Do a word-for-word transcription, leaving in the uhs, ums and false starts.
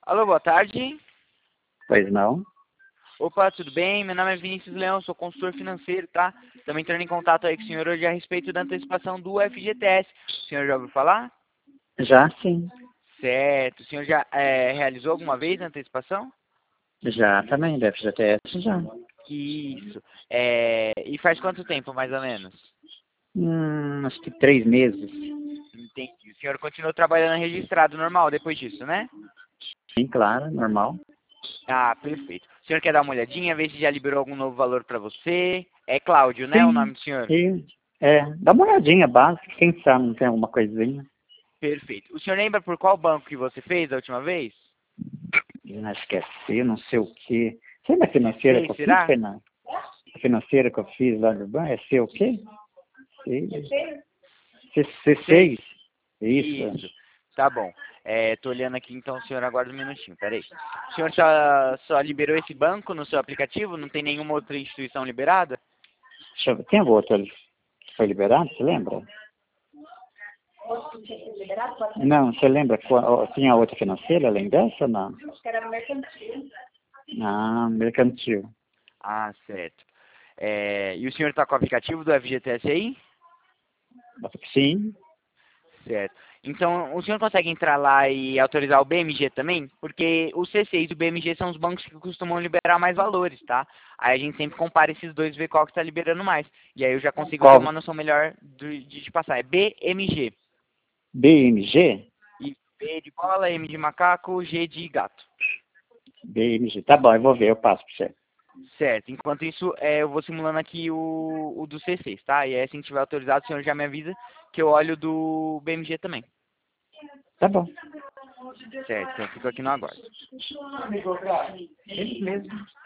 Alô, boa tarde. Pois não? Opa, tudo bem? Meu nome é Vinícius Leão, sou consultor financeiro, tá? Estamos entrando em contato aí com o senhor hoje a respeito da antecipação do F G T S. O senhor já ouviu falar? Já sim. Certo. O senhor já é, realizou alguma vez a antecipação? Já também, do F G T S já. Isso. É, e faz quanto tempo, mais ou menos? Hum, acho que três meses. Entendi. O senhor continuou trabalhando registrado normal depois disso, né? Sim, claro, normal. Ah, perfeito. O senhor quer dar uma olhadinha, ver se já liberou algum novo valor para você? É Cláudio, né, o Sim, nome do senhor? sim. É, dá uma olhadinha básica, quem sabe não tem alguma coisinha. Perfeito. O senhor lembra por qual banco que você fez a última vez? Eu esqueci, não sei o quê. Você da financeira que Sei, eu fiz, será? Fernando? A financeira que eu fiz lá no banco, é ser o quê? C seis. Isso. Isso. Tá bom. É, tô olhando aqui, então o senhor aguarda um minutinho, peraí. O senhor só, só liberou esse banco no seu aplicativo? Não tem nenhuma outra instituição liberada? Deixa eu ver, tem outro ali que foi liberado, você lembra? Não, você lembra qual, tinha outra financeira além dessa ou não? Acho que era mercantil. Ah, mercantil. Ah, certo. É, e o senhor tá com o aplicativo do F G T S aí? Sim. Certo. Então, o senhor consegue entrar lá e autorizar o B M G também? Porque o C seis e o B M G são os bancos que costumam liberar mais valores, tá? Aí a gente sempre compara esses dois e vê qual que está liberando mais. E aí eu já consigo ter Qual? uma noção melhor de, de te passar. É B M G. B M G? E B de bola, M de macaco, G de gato. B M G. Tá bom, eu vou ver, eu passo pra você. Certo. Enquanto isso, é, eu vou simulando aqui o, o do C seis, tá? E aí, assim que tiver autorizado, o senhor já me avisa que eu olho do B M G também. Tá bom. Certo. Então eu fico aqui no aguardo. Ele mesmo.